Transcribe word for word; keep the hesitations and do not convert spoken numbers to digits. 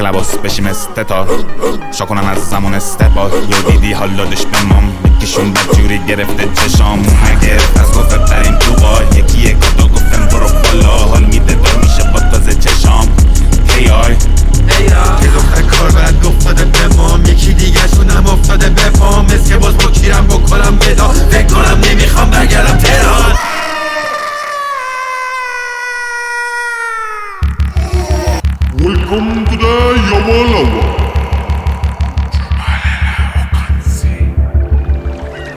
لباس بشیم استتا شاکنم از زمان استقبال یه دیدی حالادش به مام یکیشون بدجوری گرفته چشام نگرفت از گفت ترین دوبا یکی یک دو